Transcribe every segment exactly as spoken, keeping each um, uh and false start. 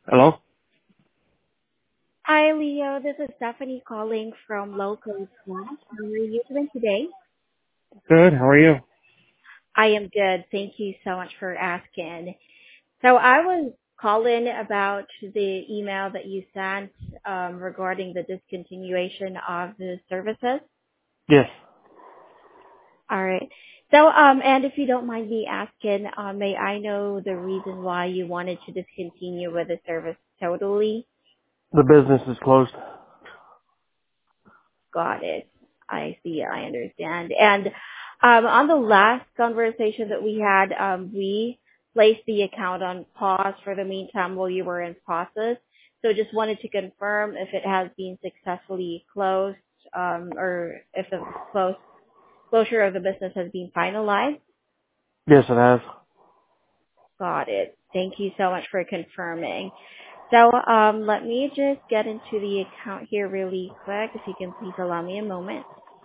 Hello? Hi, Leo. This is Stephanie calling from Local Class. How are you doing today? Good, how are you? I am good. Thank you so much for asking. So I was calling about the email that you sent um, regarding the discontinuation of the services. Yes. All right. So, um, and if you don't mind me asking, uh, may I know the reason why you wanted to discontinue with the service totally? The business is closed. Got it. I see. I understand. And um, on the last conversation that we had, um, we placed the account on pause for the meantime while you were in process. So just wanted to confirm if it has been successfully closed, um, or if the close, closure of the business has been finalized. Yes, it has. Got it. Thank you so much for confirming. So um, let me just get into the account here really quick. If you can please allow me a moment.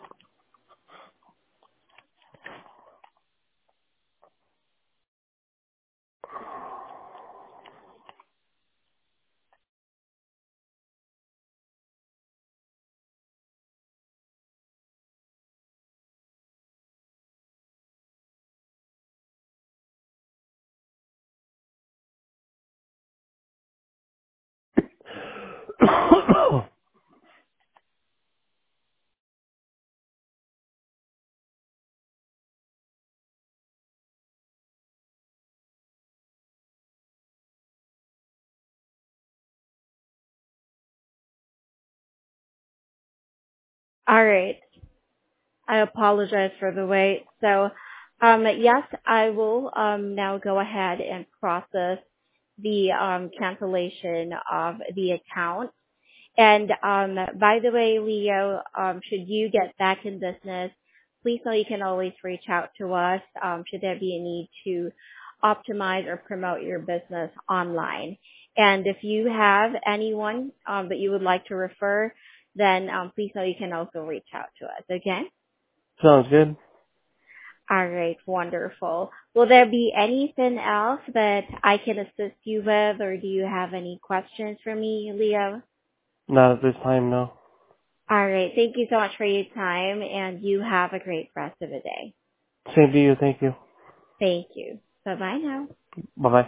All right. I apologize for the wait. So, um, yes, I will um, now go ahead and process the um, cancellation of the account. And um, by the way, Leo, um, should you get back in business, please know you can always reach out to us um, should there be a need to optimize or promote your business online. And if you have anyone um, that you would like to refer, then um, please know you can also reach out to us. Okay? Sounds good. All right, wonderful. Will there be anything else that I can assist you with, or do you have any questions for me, Leo? Not at this time, no. All right, thank you so much for your time, and you have a great rest of the day. Same to you, thank you. Thank you. Bye-bye now. Bye-bye.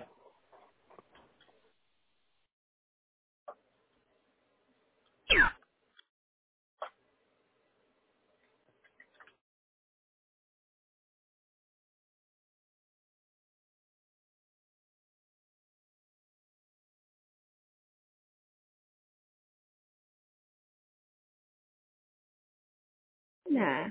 Nah.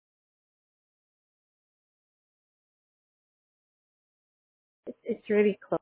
It's, it's really close.